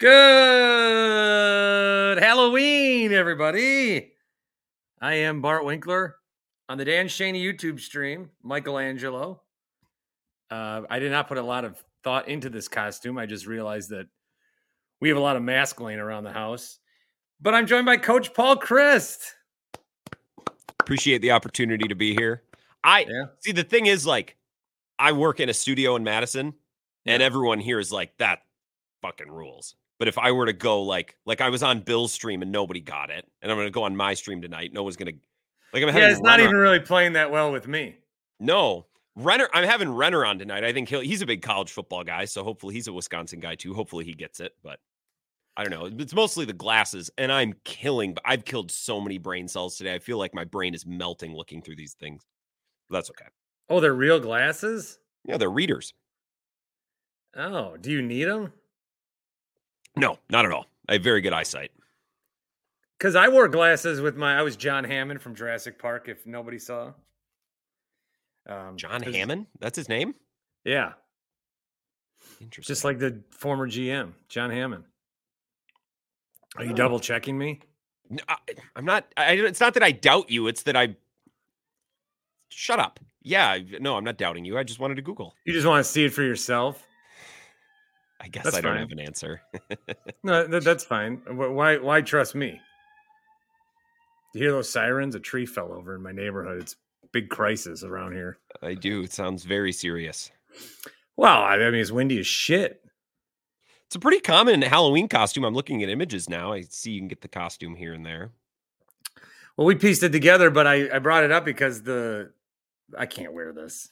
Good Halloween, everybody. I am Bart Winkler on the Dan Shaney YouTube stream, Michelangelo. I did not put a lot of thought into this costume. I just realized that we have a lot of masks laying around the house. But I'm joined by Coach Paul Christ. Appreciate the opportunity to be here. See, the thing is, like, I work in a studio in Madison, and everyone here is like, that fucking rules. But if I were to go like I was on Bill's stream and nobody got it, and I'm going to go on my stream tonight, no one's going to it's not even really playing that well with me. No. Renner, I'm having Renner on tonight. I think he's a big college football guy, so hopefully he's a Wisconsin guy too. Hopefully he gets it, but I don't know. It's mostly the glasses, and I've killed so many brain cells today. I feel like my brain is melting looking through these things. But that's okay. Oh, they're real glasses? Yeah, they're readers. Oh, do you need them? No, not at all. I have very good eyesight. Because I wore glasses I was John Hammond from Jurassic Park, if nobody saw. John Hammond? That's his name? Yeah. Interesting. Just like the former GM, John Hammond. Are you double checking me? No, I'm not. It's not that I doubt you. It's that shut up. Yeah. No, I'm not doubting you. I just wanted to Google. You just want to see it for yourself? I guess I don't have an answer. No, that's fine. Why trust me? You hear those sirens? A tree fell over in my neighborhood. It's a big crisis around here. I do. It sounds very serious. Well, I mean, it's windy as shit. It's a pretty common Halloween costume. I'm looking at images now. I see you can get the costume here and there. Well, we pieced it together, but I brought it up because I can't wear this.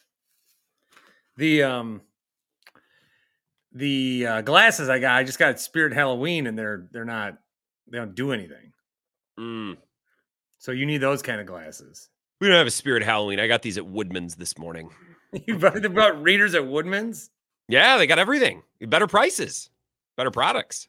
The glasses I just got at Spirit Halloween, and they don't do anything. So you need those kind of glasses. We don't have a Spirit Halloween. I got these at Woodman's this morning. You brought readers at Woodman's? Yeah, they got everything. Better prices, better products.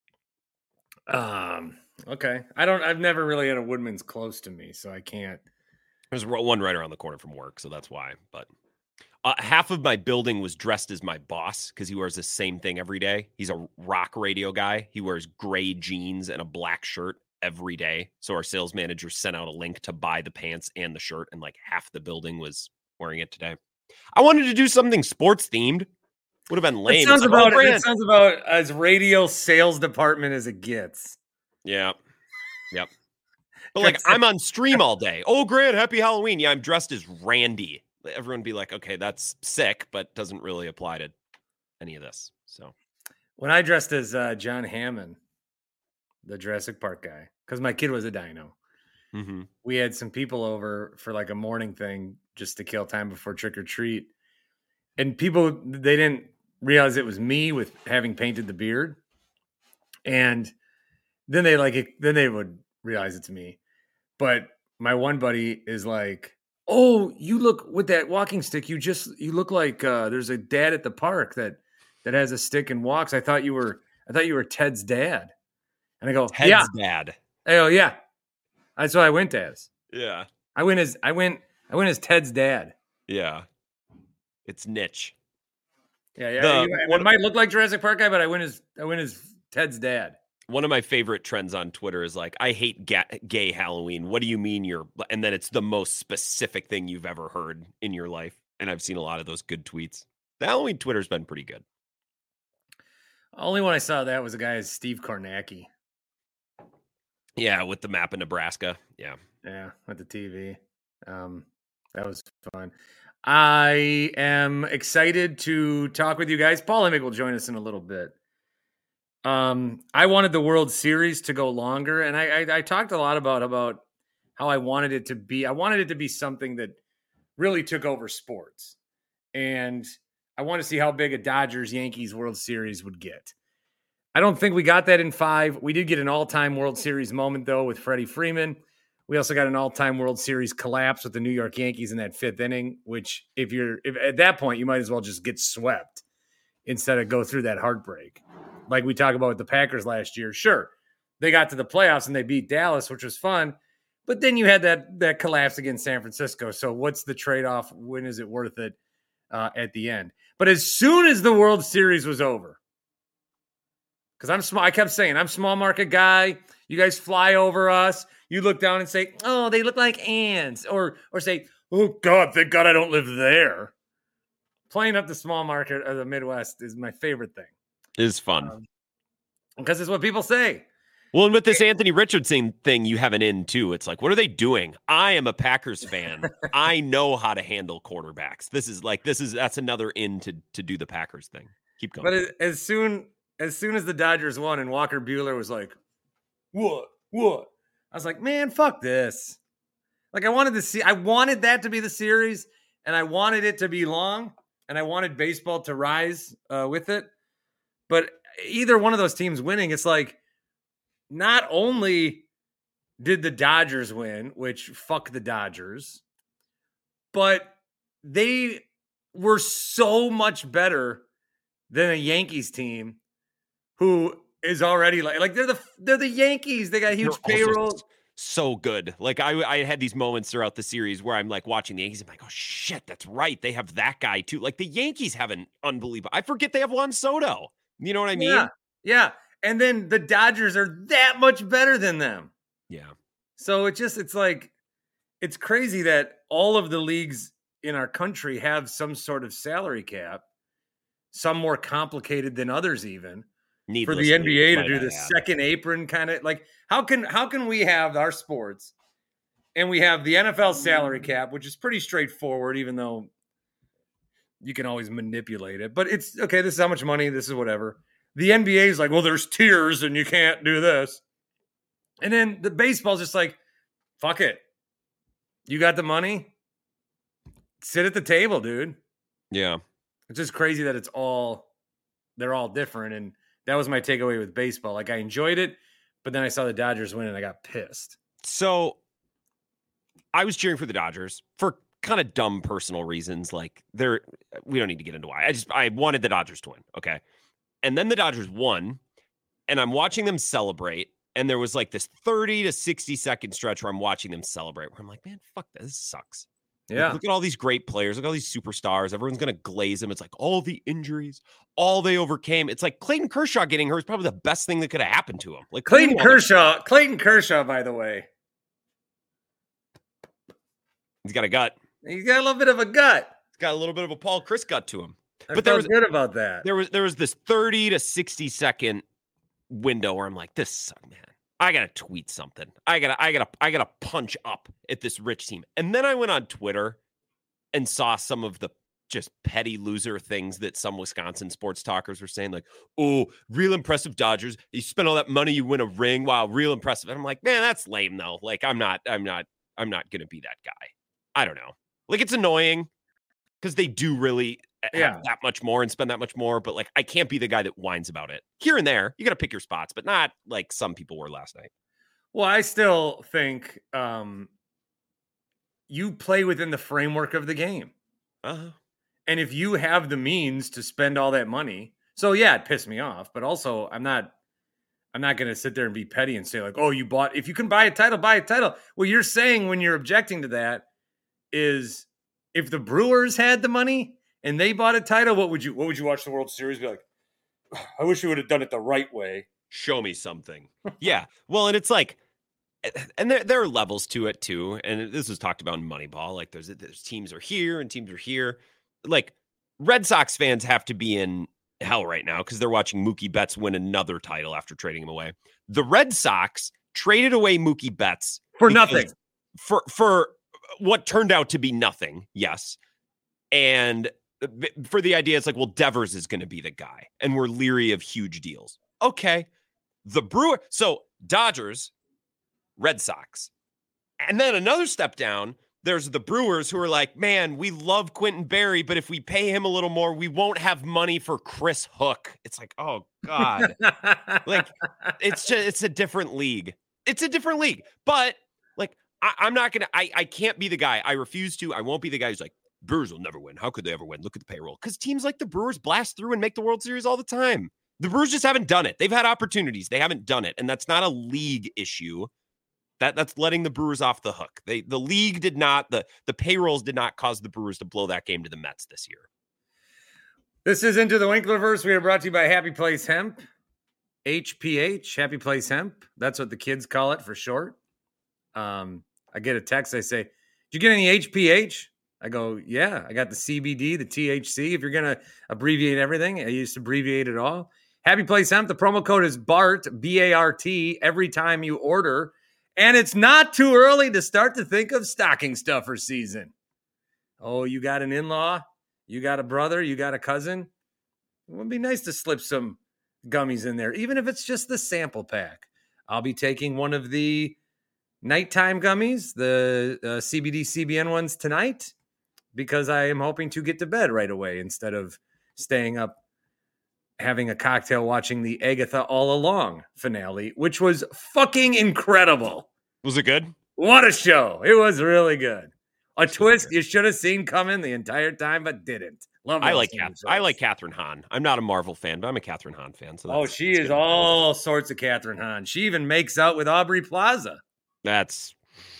Okay. I've never really had a Woodman's close to me, so I can't. There's one right around the corner from work, so that's why. But half of my building was dressed as my boss because he wears the same thing every day. He's a rock radio guy. He wears gray jeans and a black shirt every day. So our sales manager sent out a link to buy the pants and the shirt, and like half the building was wearing it today. I wanted to do something sports themed. Would have been lame. It sounds about as radio sales department as it gets. Yeah. Yep. But like, I'm on stream all day. Oh, Grant, happy Halloween. Yeah, I'm dressed as Randy. Everyone be like, okay, that's sick, but doesn't really apply to any of this. So when I dressed as John Hammond, the Jurassic Park guy, because my kid was a dino, we had some people over for like a morning thing just to kill time before trick or treat. And people, they didn't realize it was me with having painted the beard. And then they would realize it's me. But my one buddy is like, oh, you look with that walking stick. You look like there's a dad at the park that has a stick and walks. I thought you were Ted's dad. And I go, Ted's dad. I go, yeah. That's what I went as. Yeah. I went as Ted's dad. Yeah. It's niche. Yeah. It might look like Jurassic Park guy, but I went as Ted's dad. One of my favorite trends on Twitter is like, I hate gay Halloween. What do you mean and then it's the most specific thing you've ever heard in your life. And I've seen a lot of those good tweets. The Halloween Twitter's been pretty good. Only one I saw that was a guy as Steve Kornacki. Yeah, with the map of Nebraska. Yeah. Yeah, with the TV. That was fun. I am excited to talk with you guys. Paul Emick will join us in a little bit. I wanted the World Series to go longer, and I talked a lot about how I wanted it to be. I wanted it to be something that really took over sports, and I want to see how big a Dodgers-Yankees World Series would get. I don't think we got that in 5. We did get an all-time World Series moment, though, with Freddie Freeman. We also got an all-time World Series collapse with the New York Yankees in that 5th inning, which if at that point, you might as well just get swept instead of go through that heartbreak. Like we talked about with the Packers last year. Sure, they got to the playoffs and they beat Dallas, which was fun. But then you had that collapse against San Francisco. So what's the trade-off? When is it worth it at the end? But as soon as the World Series was over, Because I'm small. I kept saying, I'm small market guy. You guys fly over us. You look down and say, oh, they look like ants. Or say, oh, God, thank God I don't live there. Playing up the small market of the Midwest is my favorite thing. It is fun. Because it's what people say. Well, and with this Anthony Richardson thing, you have an in too. It's like, what are they doing? I am a Packers fan. I know how to handle quarterbacks. That's another in to do the Packers thing. Keep going. But as soon as the Dodgers won and Walker Buehler was like, what? I was like, man, fuck this. Like I wanted that to be the series, and I wanted it to be long, and I wanted baseball to rise with it. But either one of those teams winning, it's like, not only did the Dodgers win, which fuck the Dodgers, but they were so much better than a Yankees team who is already like they're the Yankees. They got huge payroll. So good. Like I had these moments throughout the series where I'm like watching the Yankees. I'm like, oh shit, that's right. They have that guy too. Like the Yankees have an unbelievable. I forget they have Juan Soto. You know what I mean? Yeah. And then the Dodgers are that much better than them. Yeah. So it's like, it's crazy that all of the leagues in our country have some sort of salary cap, some more complicated than others even. For the NBA to do the second apron kind of like, how can we have our sports and we have the NFL salary cap, which is pretty straightforward, even though you can always manipulate it, but it's okay. This is how much money, this is whatever. The NBA is like, well, there's tiers and you can't do this. And then the baseball's just like, fuck it. You got the money? Sit at the table, dude. Yeah. It's just crazy that they're all different. And that was my takeaway with baseball. Like I enjoyed it, but then I saw the Dodgers win and I got pissed. So I was cheering for the Dodgers for kind of dumb personal reasons. Like we don't need to get into why. I wanted the Dodgers to win. Okay. And then the Dodgers won, and I'm watching them celebrate. And there was like this 30 to 60 second stretch where I'm watching them celebrate, where I'm like, man, fuck this sucks. Yeah. Like, look at all these great players. Look at all these superstars. Everyone's going to glaze them. It's like all the injuries, all they overcame. It's like Clayton Kershaw getting hurt is probably the best thing that could have happened to him. Like Clayton Kershaw, by the way. He's got a gut. He's got a little bit of a gut. He's got a little bit of a Paul Chris gut to him. But there was good about that. There was this 30 to 60 second window where I'm like, this sucks, man. I gotta tweet something. I gotta punch up at this rich team. And then I went on Twitter and saw some of the just petty loser things that some Wisconsin sports talkers were saying, like, oh, real impressive Dodgers. You spend all that money, you win a ring. Wow, real impressive. And I'm like, man, that's lame though. Like, I'm not gonna be that guy. I don't know. Like, it's annoying because they do really have that much more and spend that much more, but like I can't be the guy that whines about it. Here and there, you got to pick your spots, but not like some people were last night. Well, I still think you play within the framework of the game. Uh-huh. And if you have the means to spend all that money, so yeah, it pissed me off, but also I'm not going to sit there and be petty and say like, oh, if you can buy a title, buy a title. What you're saying when you're objecting to that is if the Brewers had the money and they bought a title, what would you watch the World Series be like? I wish we would have done it the right way. Show me something. Yeah. Well, and it's like, and there are levels to it too. And this was talked about in Moneyball. Like there's teams are here and teams are here. Like Red Sox fans have to be in hell right now because they're watching Mookie Betts win another title after trading him away. The Red Sox traded away Mookie Betts for nothing. For what turned out to be nothing. Yes. And for the idea, it's like, well, Devers is going to be the guy, and we're leery of huge deals. Okay. So Dodgers, Red Sox. And then another step down, there's the Brewers who are like, man, we love Quentin Berry, but if we pay him a little more, we won't have money for Chris Hook. It's like, oh God. Like, it's a different league. It's a different league. But like, I'm not going to, I can't be the guy. I refuse to. I won't be the guy who's like, Brewers will never win. How could they ever win? Look at the payroll. Because teams like the Brewers blast through and make the World Series all the time. The Brewers just haven't done it. They've had opportunities. They haven't done it. And that's not a league issue. That's letting the Brewers off the hook. The league did not, the payrolls did not cause the Brewers to blow that game to the Mets this year. This is Into the Winklerverse. We are brought to you by Happy Place Hemp. HPH, Happy Place Hemp. That's what the kids call it for short. I get a text. I say, "Did you get any HPH?" I go, "Yeah, I got the CBD, the THC. If you're going to abbreviate everything, I used to abbreviate it all. Happy Place Hemp. The promo code is BART, B-A-R-T, every time you order. And it's not too early to start to think of stocking stuffer season. Oh, you got an in-law? You got a brother? You got a cousin? It would be nice to slip some gummies in there, even if it's just the sample pack. I'll be taking one of the nighttime gummies, the CBD CBN ones tonight, because I am hoping to get to bed right away instead of staying up having a cocktail watching the Agatha All Along finale, which was fucking incredible. Was it good? What a show. It was really good. A twist you should have seen coming the entire time, but didn't. I like Catherine Hahn. I'm not a Marvel fan, but I'm a Catherine Hahn fan. So she is all sorts of Catherine Hahn. She even makes out with Aubrey Plaza. That's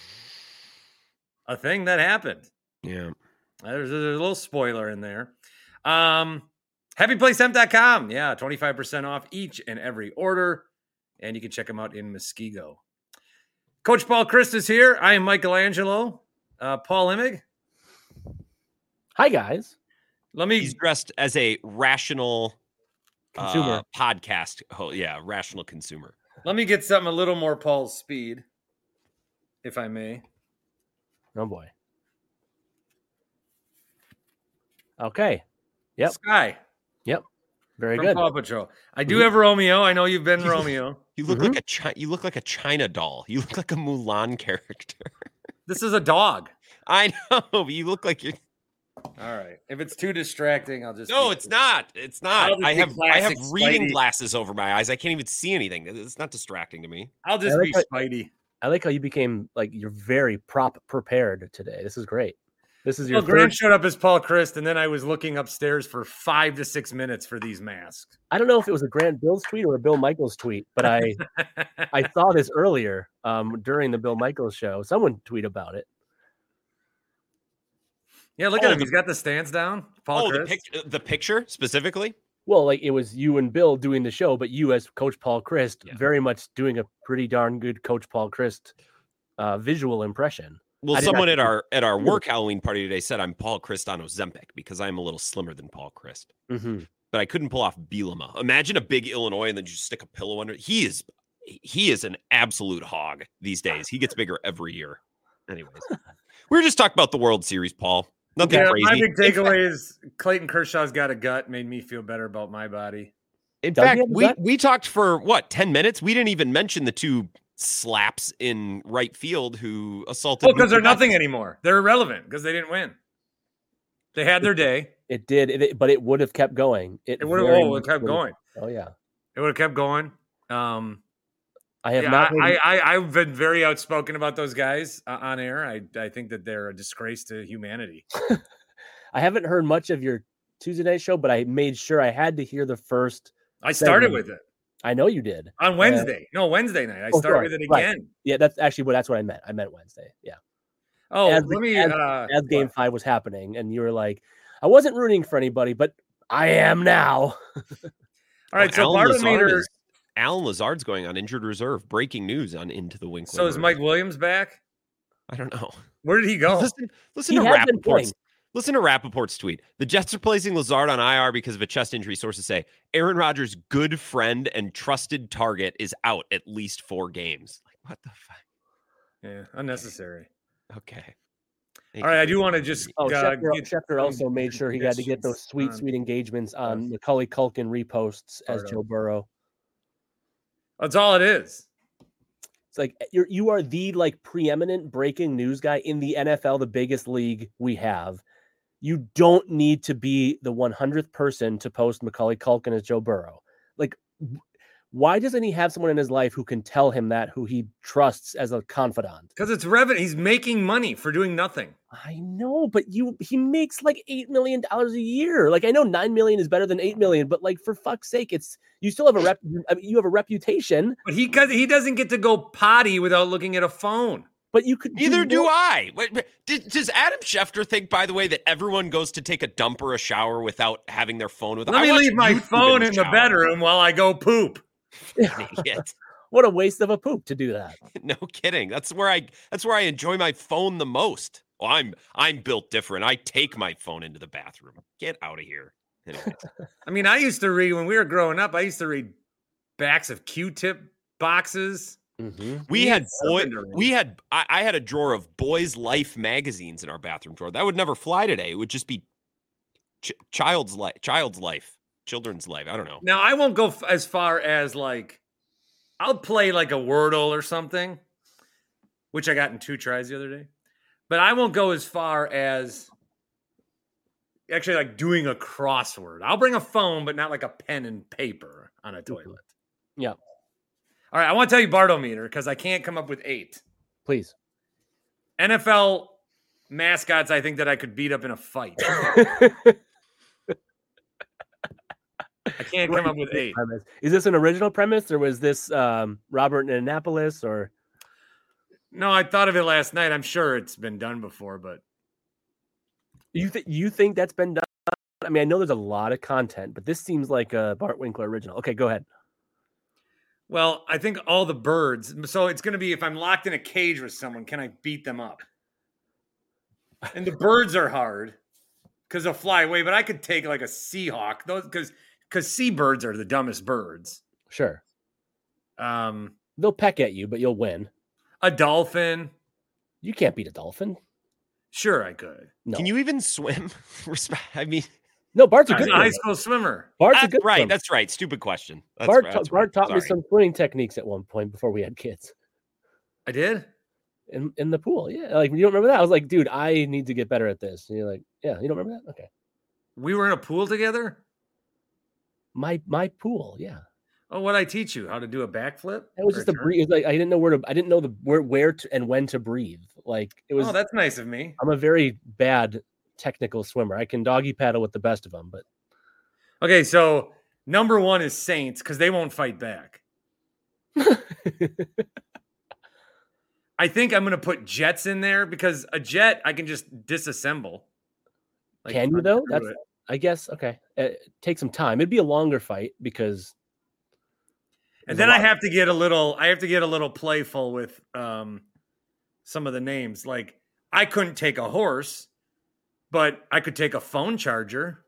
a thing that happened. Yeah. There's a little spoiler in there. HappyPlaceHemp.com. Yeah, 25% off each and every order. And you can check them out in Muskego. Coach Paul Christ is here. I am Michelangelo. Paul Imig. Hi, guys. He's dressed as a rational consumer podcast. Oh, yeah, rational consumer. Let me get something a little more Paul's speed, if I may. Oh, boy. Okay. Yep. Sky. Yep. Very From good. Paw Patrol. I do have Romeo. I know you've been Romeo. You look like you look like a China doll. You look like a Mulan character. This is a dog. I know, but you look like you're. All right. If it's too distracting, I'll just. No, it's not. It's not. I have reading glasses over my eyes. I can't even see anything. It's not distracting to me. I'll just be Spidey. I like how you became you're very prepared today. This is great. This is your Grant showed up as Paul Christ, and then I was looking upstairs for 5 to 6 minutes for these masks. I don't know if it was a Grant Bill's tweet or a Bill Michaels tweet, but I saw this earlier during the Bill Michaels show. Someone tweet about it. Yeah, look at him. He's got the stance down. Paul Christ. The picture specifically? Well, it was you and Bill doing the show, but you as Coach Paul Christ very much doing a pretty darn good Coach Paul Christ visual impression. Well, someone at our work Halloween party today said I'm Paul Christ on Ozempic because I'm a little slimmer than Paul Christ. Mm-hmm. But I couldn't pull off Bielema. Imagine a big Illinois and then you just stick a pillow under it. He is an absolute hog these days. He gets bigger every year. Anyways, we were just talking about the World Series, Paul. Nothing crazy. My big takeaway is Clayton Kershaw's got a gut. Made me feel better about my body. In fact, we talked for 10 minutes? We didn't even mention the two slaps in right field who assaulted. Well, because they're nothing anymore. They're irrelevant because they didn't win. They had their day. It did, but it would have kept going. It would have kept going. Oh yeah, it would have kept going. I've been very outspoken about those guys on air. I think that they're a disgrace to humanity. I haven't heard much of your Tuesday night show, but I made sure I had to hear the first. I started with it. I know you did on Wednesday. Wednesday night. I started with it again. Right. Yeah, that's what I meant. I meant Wednesday. Yeah. Oh, as Game 5 was happening, and you were like, "I wasn't rooting for anybody, but I am now." All right, so Alan Lazard's going on injured reserve. Breaking news on Into the Winkler. So is Mike Williams back? I don't know. Where did he go? Listen to Rappaport's. Listen to Rappaport's tweet. The Jets are placing Lazard on IR because of a chest injury. Sources say Aaron Rodgers' good friend and trusted target is out at least 4 games. Like, what the fuck? Yeah, unnecessary. Okay. All right, I do want to just. Schefter also made sure he had to get those sweet engagements on Macaulay Culkin reposts as Joe Burrow. That's all it is. It's like you are the preeminent breaking news guy in the NFL, the biggest league we have. You don't need to be the 100th person to post Macaulay Culkin as Joe Burrow. Why doesn't he have someone in his life who can tell him that, who he trusts as a confidant? Because it's revenue. He's making money for doing nothing. I know, but he makes $8 million a year. I know $9 million is better than $8 million, but for fuck's sake, you still have you have a reputation. But he doesn't get to go potty without looking at a phone. But you could. Neither do I. Does Adam Schefter think, by the way, that everyone goes to take a dump or a shower without having their phone with them? Let me leave my phone in the bedroom while I go poop. Idiot. What a waste of a poop to do that. No kidding. That's where I enjoy my phone the most. Oh, I'm built different. I take my phone into the bathroom. Get out of here. Anyways. I mean, I used to read when we were growing up. I used to read backs of Q-tip boxes. Mm-hmm. I had a drawer of Boys Life magazines in our bathroom drawer. That would never fly today. It would just be children's life. I don't know. Now, I won't go as far as like, I'll play like a Wordle or something, which I got in 2 tries the other day. But I won't go as far as actually like doing a crossword. I'll bring a phone, but not like a pen and paper on a toilet. Yeah. All right, I want to tell you Bartometer because I can't come up with 8. Please. NFL mascots I think that I could beat up in a fight. I can't come up with 8. Is this an original premise or was this Robert in Annapolis or? No, I thought of it last night. I'm sure it's been done before, but You think that's been done? I mean, I know there's a lot of content, but this seems like a Bart Winkler original. Okay, go ahead. well, I think all the birds. So it's going to be if I'm locked in a cage with someone, can I beat them up? And the birds are hard because they'll fly away, but I could take like a Seahawk. Those because seabirds are the dumbest birds. Sure. A They'll peck at you, but you'll win. dolphin. You can't beat a dolphin. Sure, I could. No. Can you even swim? I mean, No, Bart's a I'm good a high swimmer. school swimmer. Bart's a good right. swimmer. That's right. Stupid question. Bart right. taught me Sorry. some swimming techniques at one point before we had kids I did. in the pool. Yeah, like you don't remember that? I was like, dude, I need to get better at this. And you're like, yeah, you don't remember that? Okay, We were in a pool together. my pool. Yeah, Oh, what I teach you? How to do a backflip? it was Or just a turn? breathe. Like I didn't know where to and when to breathe. Like it was. Oh, that's nice of me. I'm a very bad technical swimmer. I can doggy paddle with the best of them, but Okay, so number 1 is Saints because they won't fight back. I think I'm going to put Jets in there because a jet I can just disassemble. Like, can you though? unscrew That's it. I guess okay. Take some time. It'd be a longer fight because. And then I have to get a little playful with some of the names. Like I couldn't take a horse, but I could take a phone charger.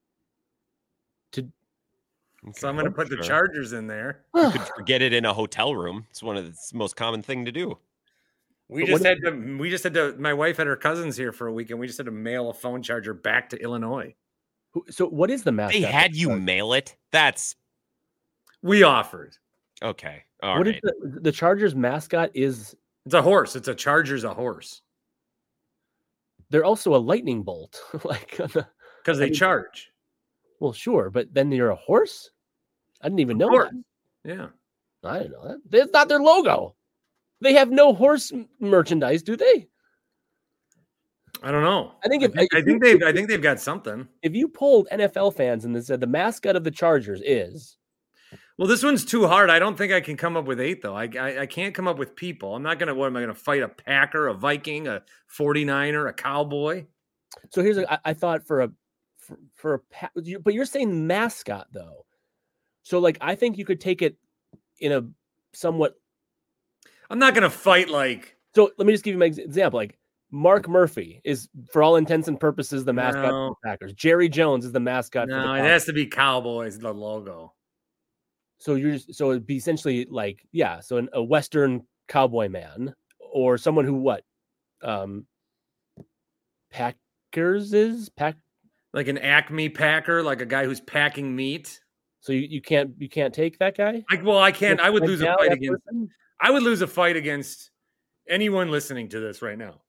So I'm going to put the chargers in there. You could forget it in a hotel room. It's the most common thing to do. We just had to. My wife had her cousins here for a week, and we just had to mail a phone charger back to Illinois. So what is the mascot? They had you mail it. That's We offered. okay. All What right. is the Chargers mascot? Is It's a horse. It's a charger's a horse they're also a lightning bolt? Like, because they charge. well, sure, but then you're a horse. I didn't even know course. that. Yeah. I didn't know that. That's not their logo. They have no horse merchandise, do they? I don't know. I think I think they've got something. if you polled NFL fans and they said the mascot of the Chargers is, Well, this one's too hard. I don't think I can come up with 8 though. I can't come up with people. I'm not gonna. What am I gonna fight? A Packer, a Viking, a 49er, a Cowboy? so here's I thought for a but you're saying mascot though. So like I think you could take it in a somewhat. I'm not gonna fight like. So let me just give you my example. Like Mark Murphy is, for all intents and purposes, the mascot No. for the Packers. Jerry Jones is the mascot for the No, it Cowboys. has to be Cowboys. The logo. So it'd be essentially like, yeah, so a Western cowboy man or someone who Packers is pack. Like an Acme Packer, like a guy who's packing meat. So you can't take that guy. I can't. I would lose a Now fight that against. person? I would lose a fight against anyone listening to this right now.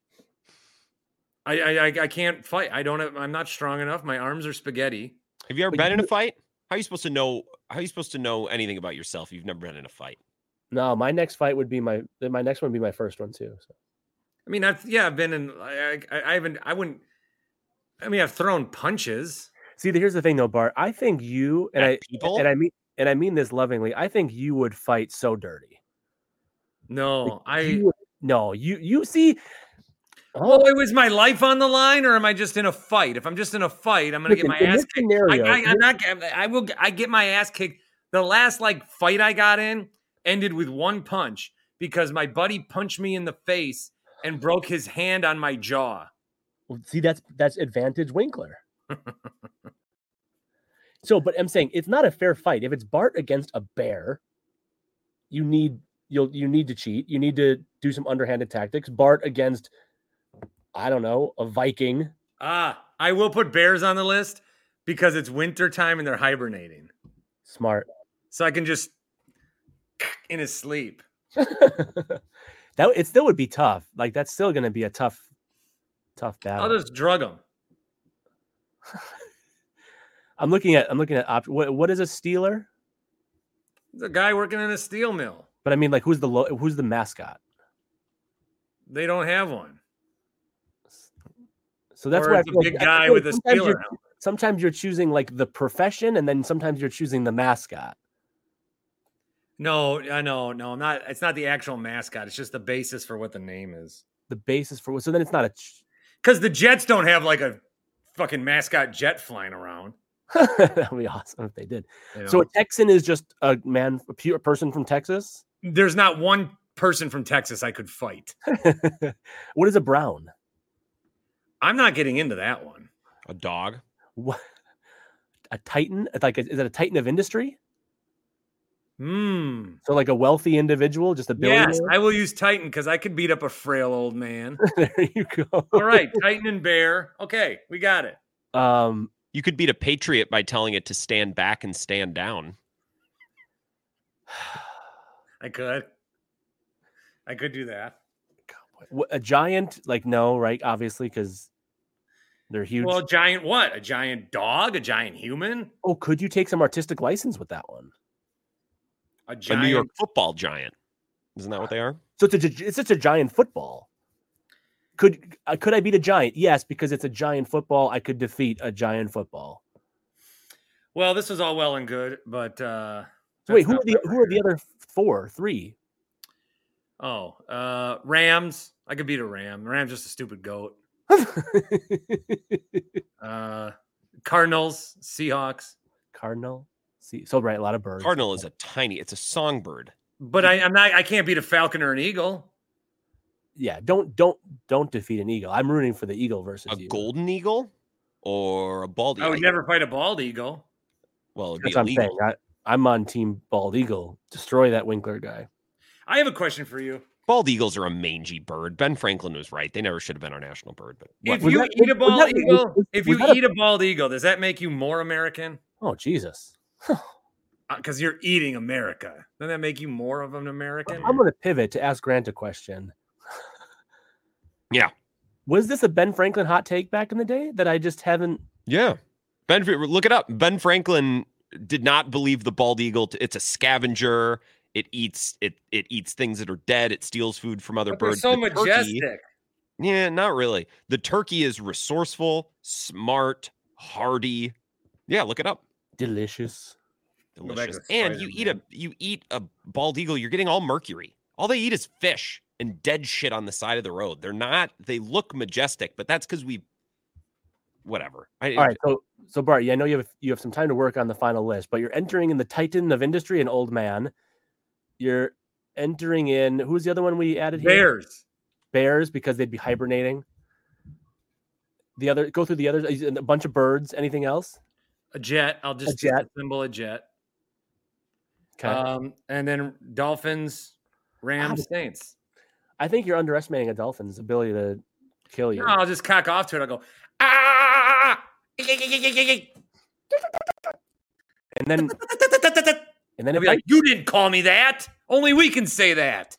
I can't fight. I'm not strong enough. My arms are spaghetti. Have you ever But been in a fight? How are you supposed to know? How are you supposed to know anything about yourself if you've never been in a fight? No, my next fight would be my next one would be my first one too. So. I mean, I've been in. I haven't. I wouldn't. I mean, I've thrown punches. See, here's the thing though, Bart. I think you At people? and I mean this lovingly. I think you would fight so dirty. No, You see. Oh, it was my life on the line, or am I just in a fight? If I'm just in a fight, I'm going to get my ass kicked. Scenario, I'm not. I get my ass kicked The last like fight I got in ended with one punch because my buddy punched me in the face and broke his hand on my jaw. Well, see, that's advantage Winkler. So, but I'm saying it's not a fair fight. If it's Bart against a bear, you need to cheat. You need to do some underhanded tactics. Bart against, I don't know, a Viking. I will put bears on the list because it's winter time and they're hibernating. Smart. So I can just in his sleep. It still would be tough. Like that's still going to be a tough battle. I'll just drug him. I'm looking at what is a stealer? It's a guy working in a steel mill. But I mean, like, who's the mascot? They don't have one. So that's or why it's a big guy with a Steeler helmet. Sometimes you're choosing like the profession, and then sometimes you're choosing the mascot. No, I'm not. It's not the actual mascot. It's just the basis for what the name is. The basis for so then it's not a. Because the Jets don't have like a fucking mascot jet flying around. That would be awesome if they did. You know? So a Texan is just a pure person from Texas? There's not one person from Texas I could fight. What is a Brown? I'm not getting into that one. A dog? What? A Titan? Is it a Titan of industry? So like a wealthy individual, just a billionaire? Yes, I will use Titan because I could beat up a frail old man. There you go. All right, Titan and Bear. Okay, we got it. You could beat a Patriot by telling it to stand back and stand down. I could do that. A giant, like, no, right? Obviously, because they're huge. Well, a giant what? A giant dog? A giant human? Oh, could you take some artistic license with that one? A New York football giant. Isn't that what they are? So it's just a giant football. Could I beat a giant? Yes, because it's a giant football. I could defeat a giant football. Well, this was all well and good, but wait, who are the other three? Oh, Rams. I could beat a ram. Ram's just a stupid goat. Cardinals, Seahawks. Cardinal. So right, a lot of birds. Cardinal is it's a songbird. But I can't beat a falcon or an eagle. Yeah, don't defeat an eagle. I'm rooting for the eagle versus a golden eagle or a bald eagle. I would never fight a bald eagle. Well, it'd That's be what illegal. I'm saying. I'm on team bald eagle. Destroy that Winkler guy. I have a question for you. Bald eagles are a mangy bird. Ben Franklin was right. They never should have been our national bird. But if you eat a bald eagle, does that make you more American? Oh, Jesus. Because you're eating America. Doesn't that make you more of an American? I'm going to pivot to ask Grant a question. Yeah. Was this a Ben Franklin hot take back in the day that I just haven't? Yeah. Look it up. Ben Franklin did not believe the bald eagle. It's a scavenger. It eats things that are dead. It steals food from other birds. They're so majestic. Yeah, not really. The turkey is resourceful, smart, hardy. Yeah, look it up. Delicious. And you eat a bald eagle, you're getting all mercury. All they eat is fish and dead shit on the side of the road. They look majestic, but that's because whatever. All right, so Bart, I know you have some time to work on the final list, but you're entering in the Titan of industry, an old man. You're entering in, who's the other one we added here? Bears, because they'd be hibernating. Go through the others, a bunch of birds. Anything else? A jet. I'll just symbol a jet. Okay. And then Dolphins, Rams, Saints. I think you're underestimating a Dolphin's ability to kill you. No, I'll just cock off to it. I'll go, ah! And then I'll be like, you didn't call me that. Only we can say that.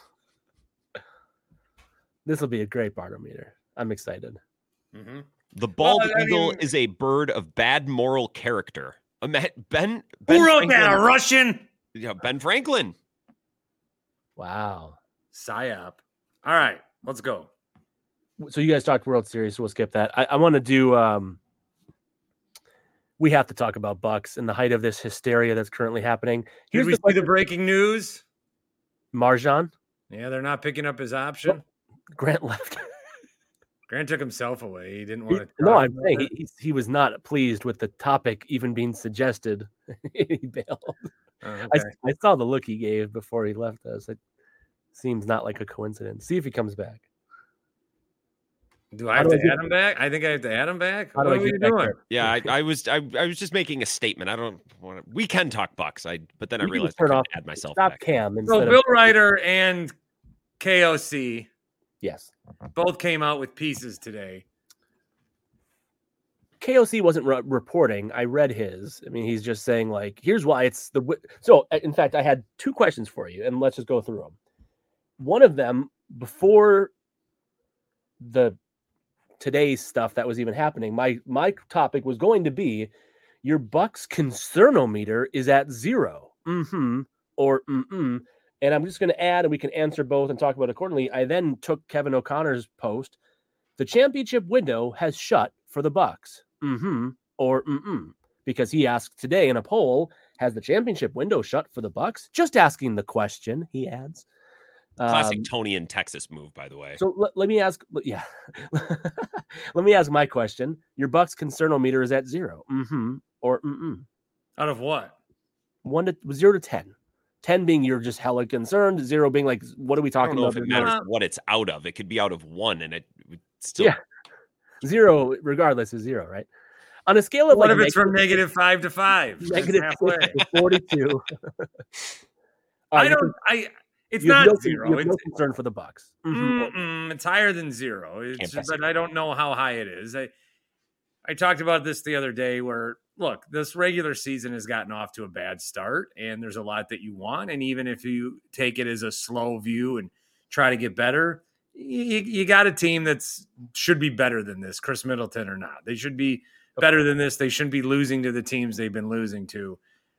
This will be a great barometer. I'm excited. Mm-hmm. The bald eagle is a bird of bad moral character. Ben who wrote that? A Russian? Yeah, Ben Franklin. Wow. PSYOP. All right, let's go. So you guys talked World Series, so we'll skip that. I want to do we have to talk about Bucks and the height of this hysteria that's currently happening. Did we see the breaking news? Marjan? Yeah, they're not picking up his option. Grant left. Grant took himself away. He didn't want to. No, I'm saying he was not pleased with the topic even being suggested. He bailed. Oh, okay. I saw the look he gave before he left us. It seems not like a coincidence. See if he comes back. Do I have to add him back? I think I have to add him back. What are you doing? There? Yeah, I was just making a statement. I don't want to. We can talk Bucks. But then I realized I couldn't add myself stop back. Cam. So Bill Ryder and KOC, yes, both came out with pieces today. KOC wasn't reporting. I read his. I mean, he's just saying like, here's why it's the. So, in fact, I had two questions for you, and let's just go through them. One of them, before the today's stuff that was even happening, my topic was going to be your Bucks concernometer is at 0. Or mm-mm. And I'm just going to add, and we can answer both and talk about it accordingly. I then took Kevin O'Connor's post. The championship window has shut for the Bucks. Or mm-mm. Because he asked today in a poll, has the championship window shut for the Bucks? Just asking the question, he adds. Classic Tony in Texas move, by the way. So let me ask, yeah. Let me ask my question. Your Bucks concernometer is at 0. Or mm-mm. Out of what? 0 to 10. 10 being you're just hella concerned. 0 being like, what are we talking about? I don't know if it matters what it's out of. It could be out of 1, and it would still. Yeah. 0, regardless, is 0, right? On a scale of what if it's from -5 to 5? Negative 42. It's not 0. You have no concern for the Bucks. It's higher than 0. But I don't know how high it is. I talked about this the other day where, look, this regular season has gotten off to a bad start, and there's a lot that you want. And even if you take it as a slow view and try to get better, you got a team that should be better than this, Chris Middleton or not. They should be better than this. They shouldn't be losing to the teams they've been losing to.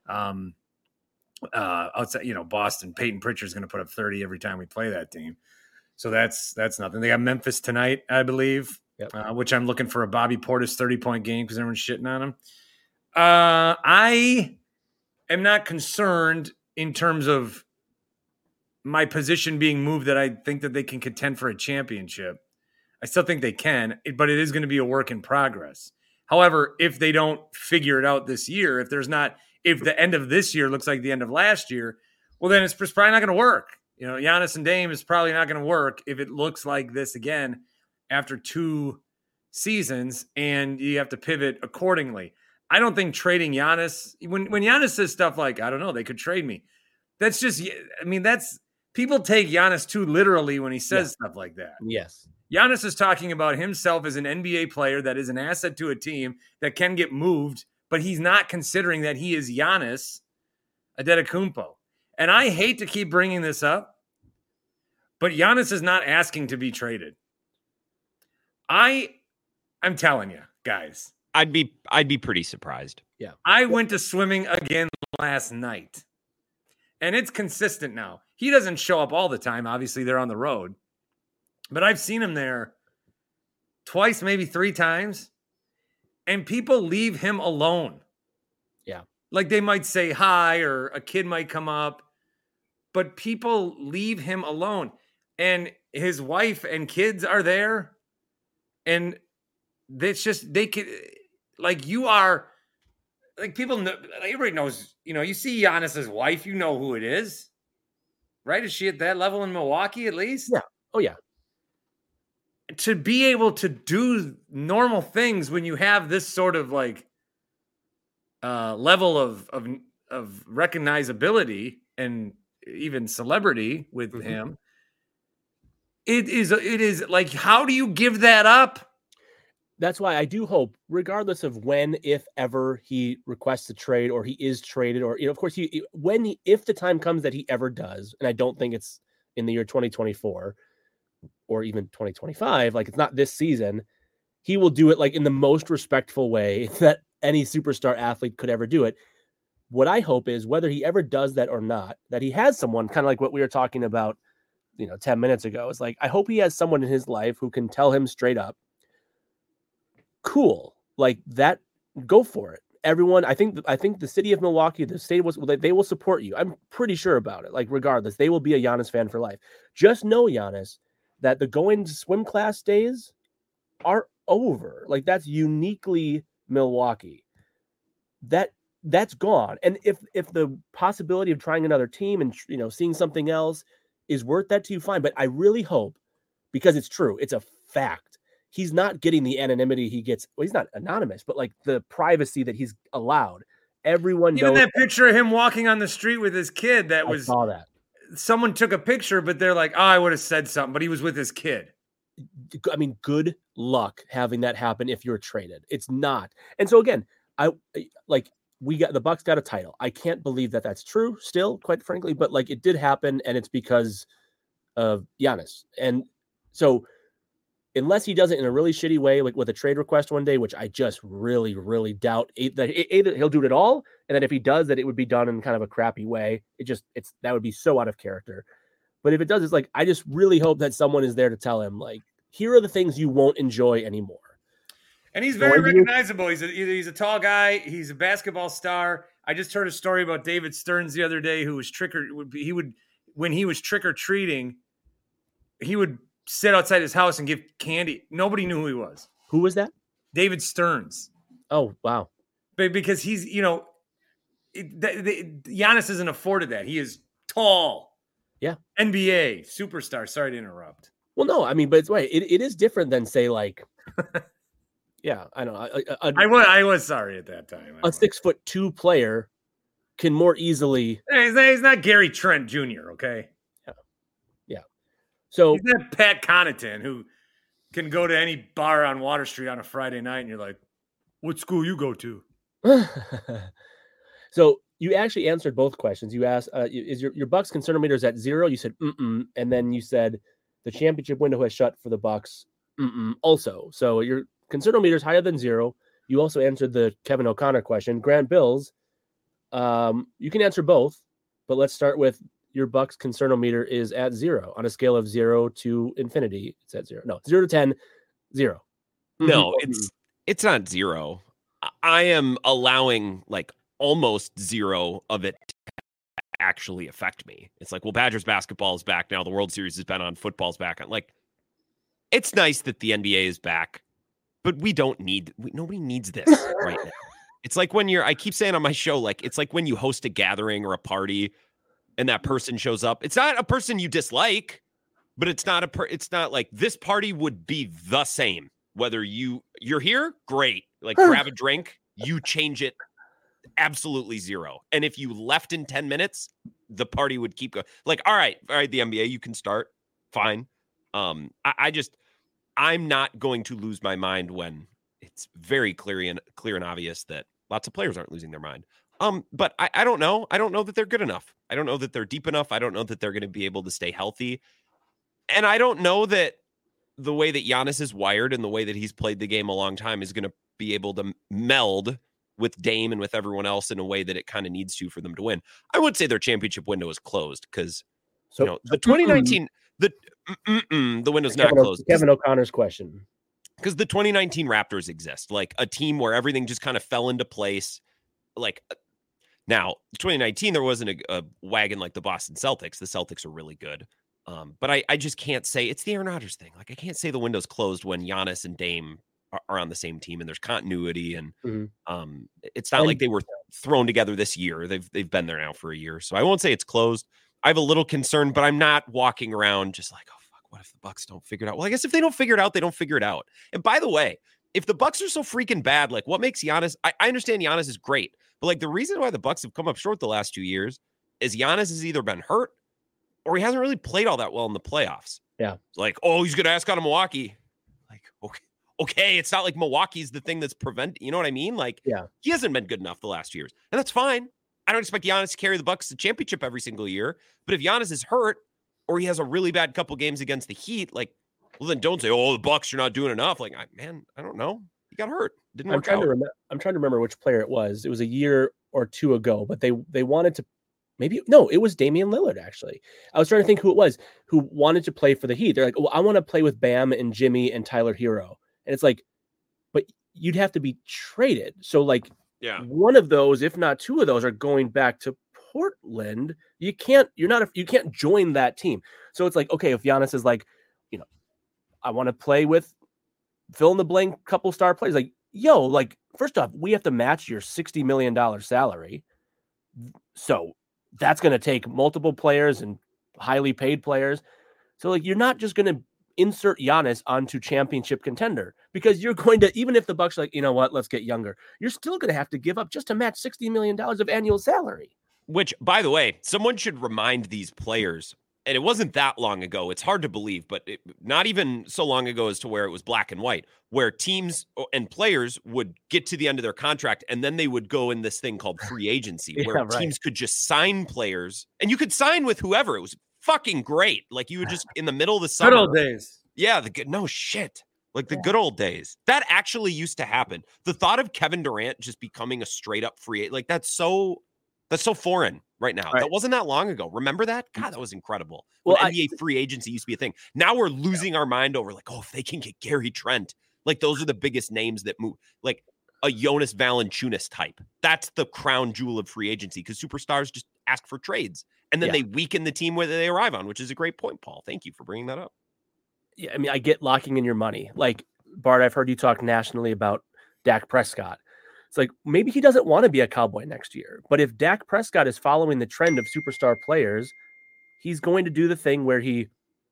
Outside, Boston, Peyton Pritchard's going to put up 30 every time we play that team. So that's nothing. They got Memphis tonight, I believe, which I'm looking for a Bobby Portis 30-point game because everyone's shitting on him. I am not concerned in terms of my position being moved that I think that they can contend for a championship. I still think they can, but it is going to be a work in progress. However, if they don't figure it out this year, if the end of this year looks like the end of last year, well, then it's probably not going to work. Giannis and Dame is probably not going to work if it looks like this again after 2 seasons, and you have to pivot accordingly. I don't think trading Giannis, when Giannis says stuff like, I don't know, they could trade me. That's just, people take Giannis too literally when he says stuff like that. Yes. Giannis is talking about himself as an NBA player that is an asset to a team that can get moved, but he's not considering that he is Giannis Antetokounmpo. And I hate to keep bringing this up, but Giannis is not asking to be traded. I'm telling you, guys. I'd be pretty surprised. Yeah. I went to swimming again last night, and it's consistent now. He doesn't show up all the time. Obviously, they're on the road, but I've seen him there twice, maybe 3 times, and people leave him alone. Yeah. Like they might say hi or a kid might come up, but people leave him alone. And his wife and kids are there. And it's just, they could, like, you are, like, people know, everybody knows, you see Giannis's wife, you know who it is, right? Is she at that level in Milwaukee at least? Yeah. Oh, yeah. To be able to do normal things when you have this sort of like level of recognizability and even celebrity with him, it is like, how do you give that up? That's why I do hope, regardless of when, if ever he requests a trade or he is traded, or, of course, if the time comes that he ever does, and I don't think it's in the year 2024 or even 2025, like it's not this season, he will do it like in the most respectful way that any superstar athlete could ever do it. What I hope is, whether he ever does that or not, that he has someone kind of like what we were talking about, 10 minutes ago. It's like, I hope he has someone in his life who can tell him straight up, cool, like that, go for it. Everyone, I think the city of Milwaukee, the state they will support you. I'm pretty sure about it. Like, regardless, they will be a Giannis fan for life. Just know, Giannis, that the going to swim class days are over. Like that's uniquely Milwaukee. That's gone. And if the possibility of trying another team and seeing something else is worth that to you, fine. But I really hope, because it's true, it's a fact, he's not getting the anonymity he gets. Well, he's not anonymous, but like the privacy that he's allowed. Everyone Even knows that picture of him walking on the street with his kid, I saw that. Someone took a picture, but they're like, oh, I would have said something, but he was with his kid. I mean, good luck having that happen if you're traded. It's not. And so again, the Bucks got a title. I can't believe that that's true still, quite frankly, but like it did happen, and it's because of Giannis. And so unless he does it in a really shitty way, like with a trade request one day, which I just really, really doubt, either he'll do it all, and then if he does, that it would be done in kind of a crappy way. That would be so out of character. But if it does, it's like, I just really hope that someone is there to tell him, like, here are the things you won't enjoy anymore. And he's very recognizable. He's a tall guy. He's a basketball star. I just heard a story about David Stearns the other day, who was when he was trick or treating, he would sit outside his house and give candy. Nobody knew who he was. Who was that? David Stearns. Oh, wow. But because he's, Giannis isn't afforded that. He is tall. Yeah. NBA superstar. Sorry to interrupt. Well, no, I mean, but it's right. It is different than, say, like, yeah, I know. I was sorry at that time. A 6'2" player can more easily. He's not Gary Trent Jr. Okay. Yeah. So he's not Pat Connaughton, who can go to any bar on Water Street on a Friday night, and you're like, "What school you go to?" So you actually answered both questions. You asked, "Is your Bucks concernometer is at 0?" You said, "Mm-mm," and then you said, "The championship window has shut for the Bucks." Mm-mm. Also, so your concernometer is higher than 0. You also answered the Kevin O'Connor question. Grant Bills, you can answer both, but let's start with your Bucks concernometer is at 0 on a scale of 0 to infinity. It's at 0. No, 0 to 10, 0. No, it's not 0. I am allowing like almost 0 of it to actually affect me. It's like, well, Badgers basketball is back now. The World Series has been on. Football's back on. Like, it's nice that the NBA is back, but nobody needs this right now. It's like when I keep saying on my show, like, it's like when you host a gathering or a party and that person shows up. It's not a person you dislike, but it's not like this party would be the same. Whether you're here, great. Like, grab a drink, you change it. Absolutely 0. And if you left in 10 minutes, the party would keep going. Like, all right, the NBA, you can start. Fine. I'm not going to lose my mind when it's very clear and obvious that lots of players aren't losing their mind. But I don't know. I don't know that they're good enough. I don't know that they're deep enough. I don't know that they're going to be able to stay healthy. And I don't know that the way that Giannis is wired and the way that he's played the game a long time is going to be able to meld with Dame and with everyone else in a way that it kind of needs to for them to win. I would say their championship window is closed because the 2019 the window's not closed. Kevin O'Connor's question. Because the 2019 Raptors exist, like a team where everything just kind of fell into place. Like, now 2019 there wasn't a wagon like the Boston Celtics. The Celtics are really good. But I just can't say it's the Aaron Rodgers thing. Like, I can't say the window's closed when Giannis and Dame are on the same team and there's continuity and it's not like they were thrown together this year. They've been there now for a year. So I won't say it's closed. I have a little concern, but I'm not walking around just like, oh fuck, what if the Bucks don't figure it out? Well, I guess if they don't figure it out, they don't figure it out. And by the way, if the Bucks are so freaking bad, like what makes Giannis, I understand Giannis is great, but like the reason why the Bucks have come up short the last 2 years is Giannis has either been hurt or he hasn't really played all that well in the playoffs. Yeah. It's like, oh, he's going to ask out of Milwaukee. Like, okay. It's not like Milwaukee's the thing that's you know what I mean? Like, yeah, he hasn't been good enough the last 2 years. And that's fine. I don't expect Giannis to carry the Bucks to championship every single year. But if Giannis is hurt or he has a really bad couple games against the Heat, like, well, then don't say, oh, the Bucks are not doing enough. Like, man, I don't know. He got hurt. Didn't work out. I'm trying to remember which player it was. It was a year or two ago, but they wanted to it was Damian Lillard, actually. I was trying to think who it was who wanted to play for the Heat. They're like, well, I want to play with Bam and Jimmy and Tyler Hero. And it's like, but you'd have to be traded. So like, yeah, one of those, if not two of those, are going back to Portland. You can't join that team. So it's like, okay, if Giannis is like, I want to play with fill in the blank couple star players. Like, yo, like, first off, we have to match your $60 million salary. So that's going to take multiple players and highly paid players. So, like, you're not just going to insert Giannis onto championship contender, because you're going to, even if the Bucks are like, you know what, let's get younger, you're still going to have to give up just to match $60 million of annual salary. Which, by the way, someone should remind these players, and it wasn't that long ago. It's hard to believe, but not even so long ago as to where it was black and white, where teams and players would get to the end of their contract, and then they would go in this thing called free agency, where teams could just sign players, and you could sign with whoever. It was fucking great. Like, you would just, in the middle of the summer. Good old days. Yeah, no shit. Like the good old days. That actually used to happen. The thought of Kevin Durant just becoming a straight up free agent, like that's so foreign right now. Right. That wasn't that long ago. Remember that? God, that was incredible. Well, NBA free agency used to be a thing. Now we're losing our mind over like, oh, if they can get Gary Trent, like those are the biggest names that move. Like a Jonas Valanciunas type. That's the crown jewel of free agency, because superstars just ask for trades and then they weaken the team where they arrive on, which is a great point, Paul. Thank you for bringing that up. Yeah, I mean, I get locking in your money. Like, Bart, I've heard you talk nationally about Dak Prescott. It's like, maybe he doesn't want to be a Cowboy next year. But if Dak Prescott is following the trend of superstar players, he's going to do the thing where he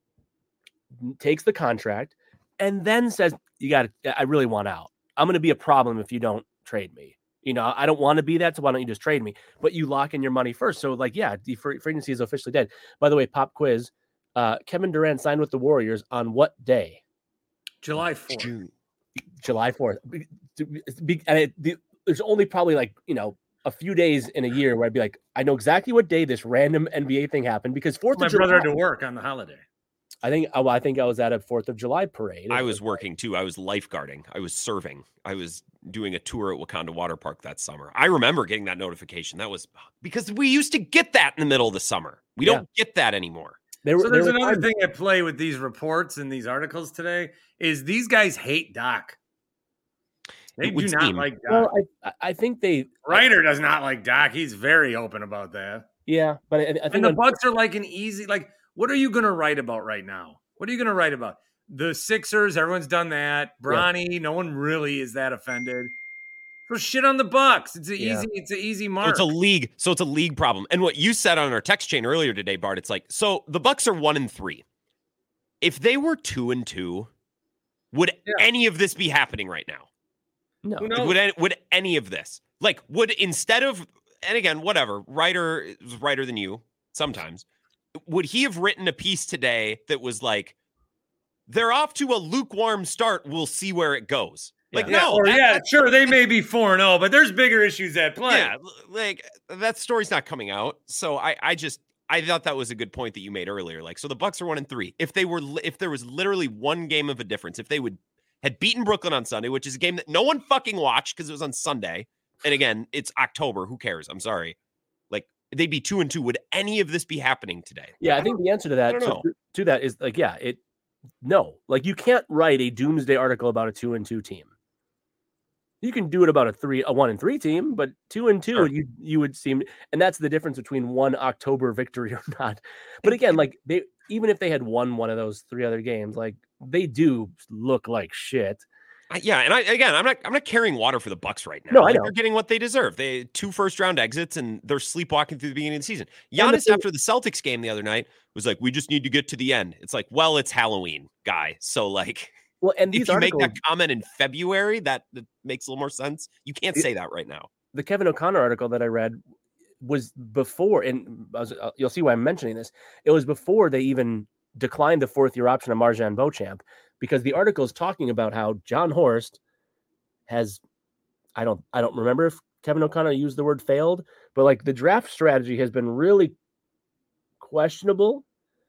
takes the contract and then says, I really want out. I'm going to be a problem if you don't trade me. You know, I don't want to be that, so why don't you just trade me? But you lock in your money first. So, like, yeah, the free agency is officially dead. By the way, pop quiz. Kevin Durant signed with the Warriors on what day? July 4th. June. July 4th. There's only probably a few days in a year where I'd be like, I know exactly what day this random NBA thing happened, because 4th of July. My brother had to work on the holiday. I think I was at a 4th of July parade. I was working too. I was lifeguarding. I was serving. I was doing a tour at Wakanda Water Park that summer. I remember getting that notification. That was because we used to get that in the middle of the summer. We don't get that anymore. There's another thing at play with these reports and these articles today is these guys hate Doc. They do not like Doc. Well, I think Ryder does not like Doc. He's very open about that. Yeah, but I think the Bucks are like an easy, like, what are you going to write about right now? What are you going to write about? The Sixers, everyone's done that. Bronny, no one really is that offended. For shit on the Bucks. It's an easy mark. So it's a league problem. And what you said on our text chain earlier today, Bart, it's like, so the Bucks are 1-3. If they were 2-2, would any of this be happening right now? No. Would any of this, like, would instead of, and again, whatever, Ryder is righter than you sometimes, would he have written a piece today that was like, they're off to a lukewarm start, we'll see where it goes? Like, sure, they may be 4-0, but there's bigger issues at play. Yeah, like, that story's not coming out. So I thought that was a good point that you made earlier. Like, so the Bucks are 1-3. If there was literally one game of a difference, if they had beaten Brooklyn on Sunday, which is a game that no one fucking watched because it was on Sunday, and again, it's October, who cares? I'm sorry. Like, they'd be 2-2. Would any of this be happening today? Yeah, I think the answer to that to that is like, no. Like, you can't write a doomsday article about a 2-2 team. You can do it about a 1-3 team, but 2-2, sure. you would seem, and that's the difference between one October victory or not. But again, like, they, even if they had won one of those 3 other games, like, they do look like shit. And I'm not carrying water for the Bucks right now. No, I know. They're getting what they deserve. They 2 first-round exits, and they're sleepwalking through the beginning of the season. Giannis, after the Celtics game the other night, was like, we just need to get to the end. It's like, well, it's Halloween, guy. So, like, well, and if you make that comment in February, that makes a little more sense. You can't say that right now. The Kevin O'Connor article that I read was before, and you'll see why I'm mentioning this. It was before they even declined the 4th-year option of Marjan Beauchamp, because the article is talking about how John Horst has, I don't remember if Kevin O'Connor used the word failed, but like, the draft strategy has been really questionable.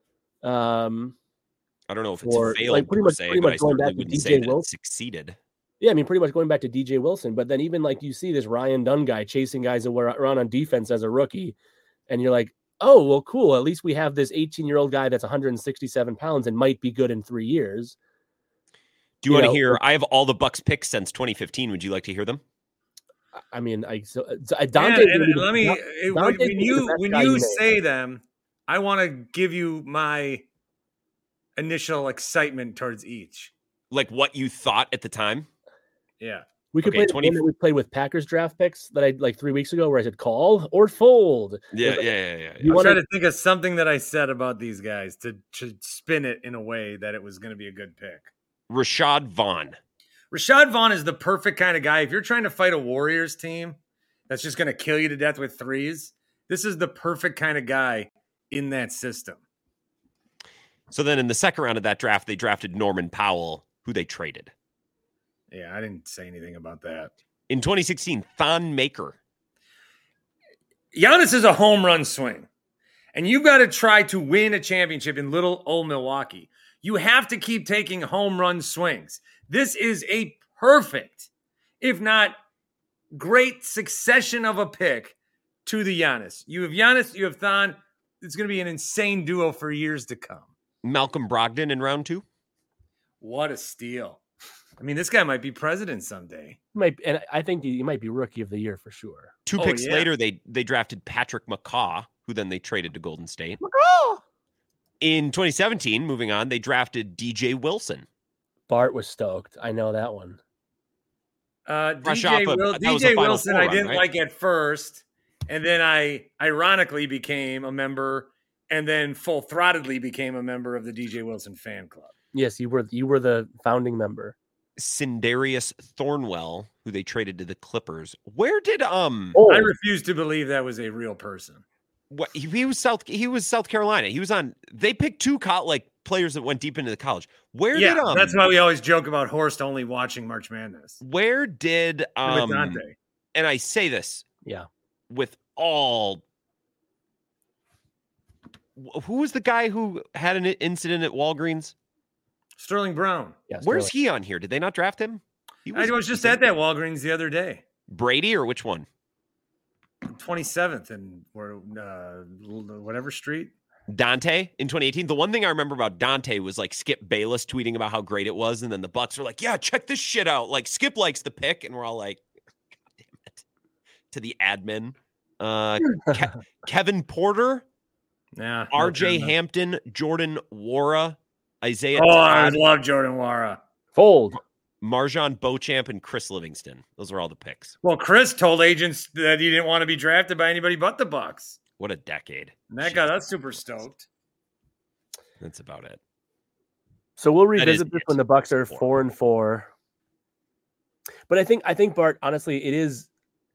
I don't know if it's failed, like, pretty much going back to DJ Wilson. Succeeded. Yeah, I mean, pretty much going back to DJ Wilson. But then even like, you see this Ryan Dunn guy chasing guys that were around on defense as a rookie, and you're like, oh, well, cool. At least we have this 18-year-old guy that's 167 pounds and might be good in 3 years. Do you want to hear? I have all the Bucks picks since 2015. Would you like to hear them? I mean, Dante. When you say them, I want to give you my initial excitement towards each. Like what you thought at the time? Yeah. We could Okay, play the game that we played with Packers draft picks that I like 3 weeks ago, where I said call or fold. Yeah. You I'm want trying to think of something that I said about these guys to spin it in a way that it was going to be a good pick. Rashad Vaughn. Rashad Vaughn is the perfect kind of guy. If you're trying to fight a Warriors team that's just going to kill you to death with threes, this is the perfect kind of guy in that system. So then in the second round of that draft, they drafted Norman Powell, who they traded. Yeah, I didn't say anything about that. In 2016, Thon Maker. Giannis is a home run swing, and you've got to try to win a championship in little old Milwaukee. You have to keep taking home run swings. This is a perfect, if not great, succession of a pick to the Giannis. You have Giannis, you have Thon. It's going to be an insane duo for years to come. Malcolm Brogdon in round 2. What a steal. I mean, this guy might be president someday. and I think he might be rookie of the year for sure. 2 picks later, they drafted Patrick McCaw, who then they traded to Golden State. In 2017, moving on, they drafted DJ Wilson. Bart was stoked. I know that one. DJ Wilson, I didn't like at first, and then I ironically became a member, and then full-throttedly became a member of the DJ Wilson fan club. Yes, you were the founding member. Sindarius Thornwell, who they traded to the Clippers. Where did I refuse to believe that was a real person. What he was South Carolina. He was on. They picked 2 players that went deep into the college. Where did that's why we always joke about Horst only watching March Madness. Where did Dante. And I say this with all. Who was the guy who had an incident at Walgreens? Sterling Brown. Yeah, Where's he on here? Did they not draft him? I was just at that Walgreens the other day. Brady or which one? 27th and whatever street. Dante in 2018. The one thing I remember about Dante was like Skip Bayless tweeting about how great it was, and then the Bucks were like, "Yeah, check this shit out." Like Skip likes the pick, and we're all like, "God damn it!" To the admin, Kevin Porter, RJ Hampton, Jordan Wara, Isaiah. Oh, I love Jordan Wara. Fold. Marjan Beauchamp and Chris Livingston. Those are all the picks. Well, Chris told agents that he didn't want to be drafted by anybody but the Bucks. What a decade. And that got us super stoked. That's about it. So we'll revisit this when the Bucks are 4-4. But I think Bart, honestly, it is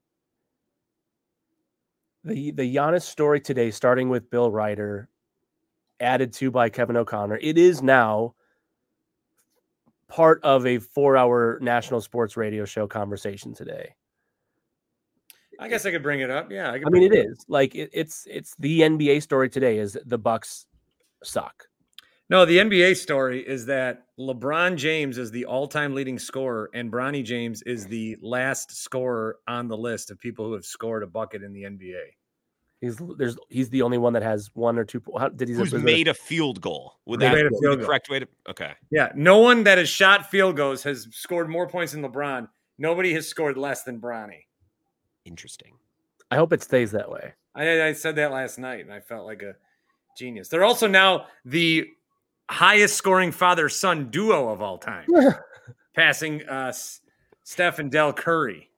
the Giannis story today, starting with Bill Ryder, added to by Kevin O'Connor. It is now part of a 4-hour national sports radio show conversation today. I guess I could bring it up. Yeah, I mean, it is like it's the NBA story today is the Bucks suck. No, the NBA story is that LeBron James is the all-time leading scorer, and Bronny James is the last scorer on the list of people who have scored a bucket in the NBA. He's the only one that has 1 or 2. Who's made a field goal? Would that be the correct way to? Okay. Yeah, no one that has shot field goals has scored more points than LeBron. Nobody has scored less than Bronny. Interesting. I hope it stays that way. I said that last night, and I felt like a genius. They're also now the highest scoring father-son duo of all time, passing Steph and Del Curry.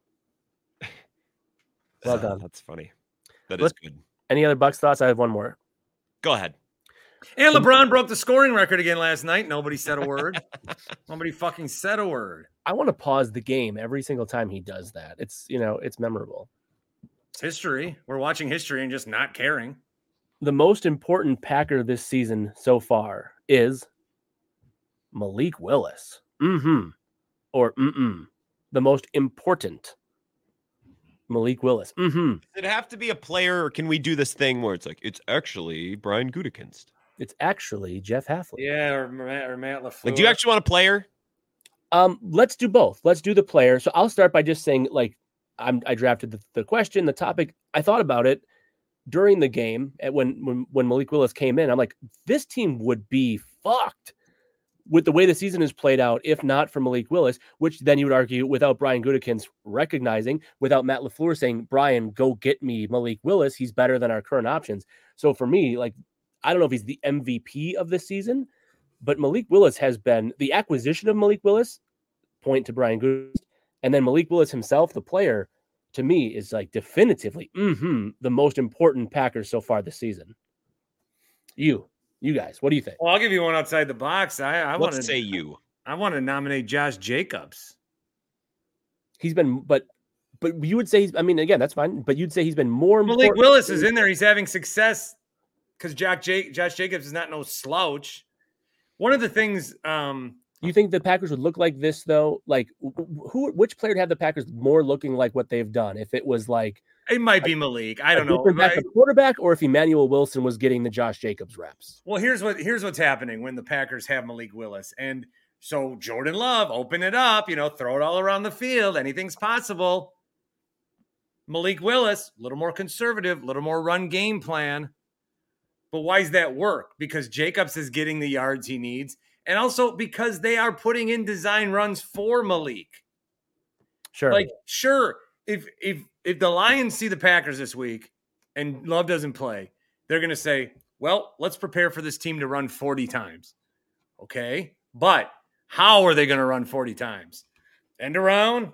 Well done. That's funny. That is good. Any other Bucks thoughts? I have one more. Go ahead. And LeBron broke the scoring record again last night. Nobody said a word. Nobody fucking said a word. I want to pause the game every single time he does that. It's memorable. It's history. We're watching history and just not caring. The most important Packer this season so far is Malik Willis. Or the most important Malik Willis. Does it have to be a player, or can we do this thing where it's like, it's actually Brian Gutekunst? It's actually Jeff Hafley. Yeah, or Matt LaFleur. Like, do you actually want a player? Let's do both. Let's do the player. So I'll start by just saying, like, I drafted the question, the topic. I thought about it during the game when Malik Willis came in. I'm like, this team would be fucked with the way the season is played out, if not for Malik Willis, which then you would argue without Brian Gutekunst recognizing, without Matt LaFleur saying, Brian, go get me Malik Willis. He's better than our current options. So for me, like, I don't know if he's the MVP of this season, But Malik Willis has been the acquisition of Malik Willis, point to Brian Gutekunst, and then Malik Willis himself, the player, to me is like definitively the most important Packers so far this season. You guys, what do you think? Well, I'll give you one outside the box. I want to say you. I want to nominate Josh Jacobs. He's been, but you would say I mean, again, that's fine. But you'd say he's been more. Malik Willis is in there. He's having success because Josh Jacobs is not no slouch. One of the things. You think the Packers would look like this though? Like which player would have the Packers more looking like what they've done? If it was like. It might be Malik. I don't know. Back a quarterback, or if Emmanuel Wilson was getting the Josh Jacobs reps. Well, here's what's happening when the Packers have Malik Willis, and so Jordan Love, open it up, throw it all around the field. Anything's possible. Malik Willis, a little more conservative, a little more run game plan. But why does that work? Because Jacobs is getting the yards he needs, and also because they are putting in design runs for Malik. Sure. If the Lions see the Packers this week and Love doesn't play, they're going to say, well, let's prepare for this team to run 40 times. Okay. But how are they going to run 40 times? End around,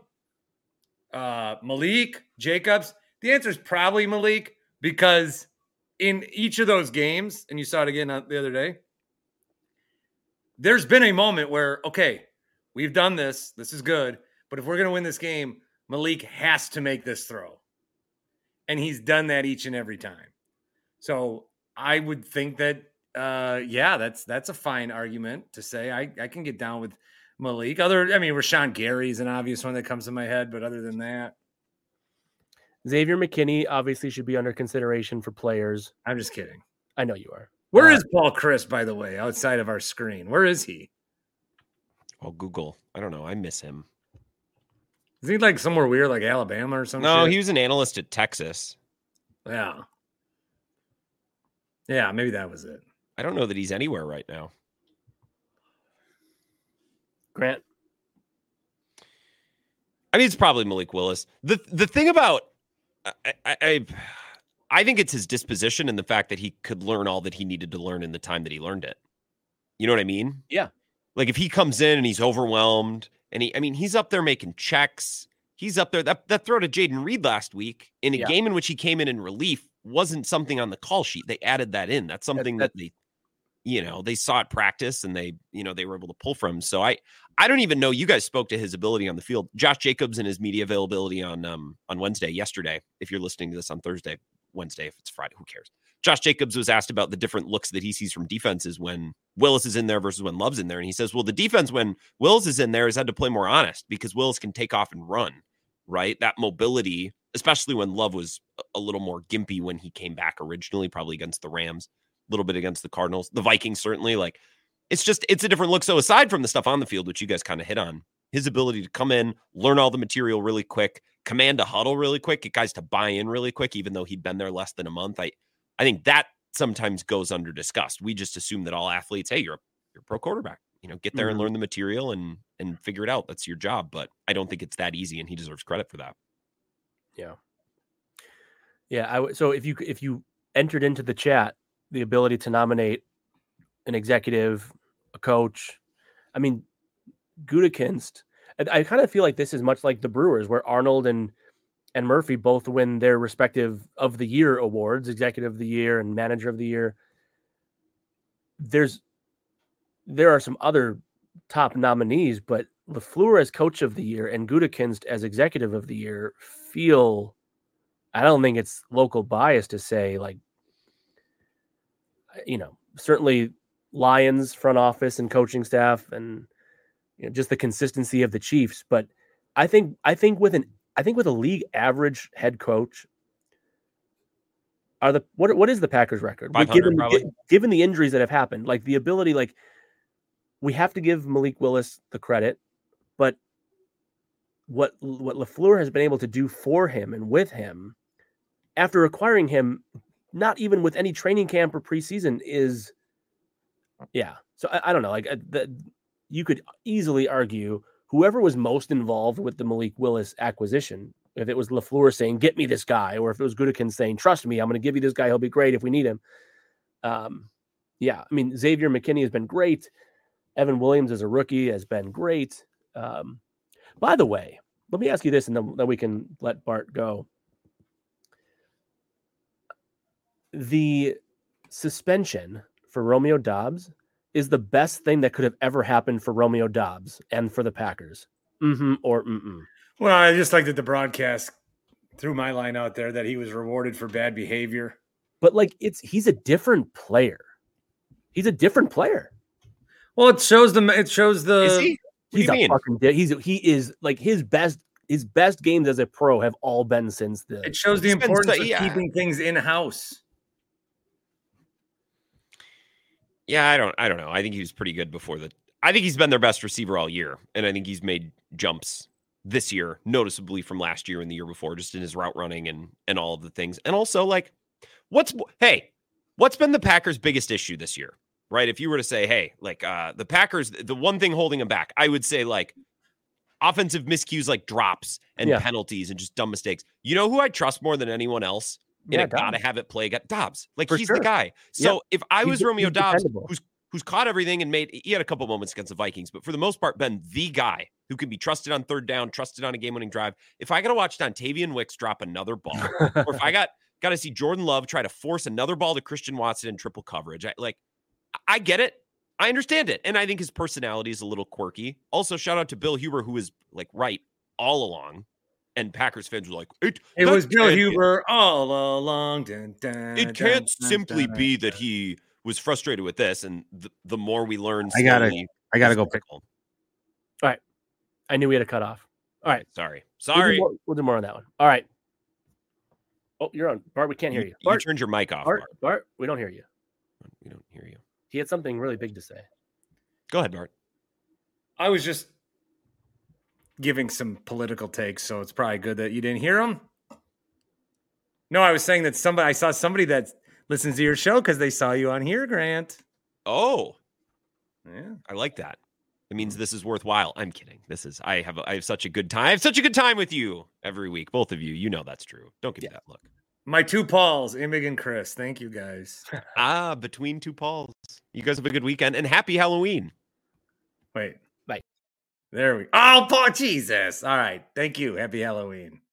Malik, Jacobs. The answer is probably Malik, because in each of those games, and you saw it again the other day, there's been a moment where, okay, we've done this. This is good. But if we're going to win this game, Malik has to make this throw. And he's done that each and every time. So I would think that, that's a fine argument to say. I can get down with Malik. Rashawn Gary is an obvious one that comes to my head, but other than that. Xavier McKinney obviously should be under consideration for players. I'm just kidding. I know you are. Where is Paul Chris, by the way, outside of our screen? Where is he? Oh, Google. I don't know. I miss him. Is he like somewhere weird, like Alabama or something? No, he was an analyst at Texas. Yeah. Yeah, maybe that was it. I don't know that he's anywhere right now. Grant? I mean, it's probably Malik Willis. The thing about I think it's his disposition and the fact that he could learn all that he needed to learn in the time that he learned it. You know what I mean? Yeah. Like if he comes in and he's overwhelmed and he's up there making checks. He's up there. That throw to Jaden Reed last week in a game in which he came in relief wasn't something on the call sheet. They added that in. That's something that they saw at practice and they were able to pull from. So I don't even know. You guys spoke to his ability on the field. Josh Jacobs and his media availability on Wednesday, yesterday. If you're listening to this on Thursday, Wednesday, if it's Friday, who cares? Josh Jacobs was asked about the different looks that he sees from defenses when Willis is in there versus when Love's in there. And he says, well, the defense when Willis is in there has had to play more honest because Willis can take off and run, right? That mobility, especially when Love was a little more gimpy when he came back originally, probably against the Rams, a little bit against the Cardinals, the Vikings, certainly. Like it's a different look. So aside from the stuff on the field, which you guys kind of hit on, his ability to come in, learn all the material really quick, command a huddle really quick, get guys to buy in really quick, even though he'd been there less than a month. I think that sometimes goes under discussed. We just assume that all athletes, hey, you're a pro quarterback, get there and learn the material and figure it out. That's your job. But I don't think it's that easy, and he deserves credit for that. Yeah. Yeah. So if you entered into the chat the ability to nominate an executive, a coach, I mean, Gutekunst, I kind of feel like this is much like the Brewers, where Arnold and Murphy both win their respective of the year awards, executive of the year and manager of the year. There are some other top nominees, but LaFleur as coach of the year and Gutekunst as executive of the year I don't think it's local bias to say, like, certainly Lions front office and coaching staff and just the consistency of the Chiefs. But I think with a league average head coach, what is the Packers record? Given the injuries that have happened, like the ability, like we have to give Malik Willis the credit, but what LaFleur has been able to do for him and with him after acquiring him, not even with any training camp or preseason, is, yeah. So I don't know, like you could easily argue whoever was most involved with the Malik Willis acquisition, if it was LaFleur saying, get me this guy, or if it was Gutekunst saying, trust me, I'm going to give you this guy. He'll be great if we need him. Yeah. I mean, Xavier McKinney has been great. Evan Williams as a rookie has been great. By the way, let me ask you this, and then we can let Bart go. The suspension for Romeo Doubs is the best thing that could have ever happened for Romeo Doubs and for the Packers. Or mm-mm. Well, I just like that the broadcast threw my line out there that he was rewarded for bad behavior. But like he's a different player. He's a different player. Well, it shows the. Is he? He's a fucking. He is like his best games as a pro have all been since the. It shows the importance of keeping things in house. Yeah, I don't know. I think he was pretty good before the. I think he's been their best receiver all year, and I think he's made jumps this year, noticeably from last year and the year before, just in his route running and all of the things. And also, like, what's been the Packers' biggest issue this year? Right? If you were to say, hey, like the Packers, the one thing holding them back, I would say like offensive miscues, like drops and penalties and just dumb mistakes. You know who I trust more than anyone else? And it gotta have it play Doubs. Like he's the guy. So if I was Romeo Doubs, who's caught everything and he had a couple moments against the Vikings, but for the most part, been the guy who can be trusted on third down, trusted on a game-winning drive. If I got to watch Dontavian Wicks drop another ball, or if I got to see Jordan Love try to force another ball to Christian Watson in triple coverage, I get it. I understand it. And I think his personality is a little quirky. Also, shout out to Bill Huber, who was like right all along. And Packers fans were like, it was Bill Huber all along. It can't simply be that he was frustrated with this. And the more we learn, I gotta go pick. All right. I knew we had to cut off. All right. Sorry. We'll do more on that one. All right. Oh, you're on. Bart, we can't hear you. Bart, you turned your mic off. Bart, we don't hear you. We don't hear you. He had something really big to say. Go ahead, Bart. I was just giving some political takes, so it's probably good that you didn't hear them. No, I was saying that I saw somebody that listens to your show because they saw you on here, Grant. Oh, yeah, I like that. It means this is worthwhile. I'm kidding. I have such a good time. I have such a good time with you every week. Both of you, you know that's true. Don't give me that look. My two Pauls, Imig and Chris. Thank you, guys. Between two Pauls. You guys have a good weekend and happy Halloween. Wait. Bye. There we go. Oh, Paul, Jesus. All right. Thank you. Happy Halloween.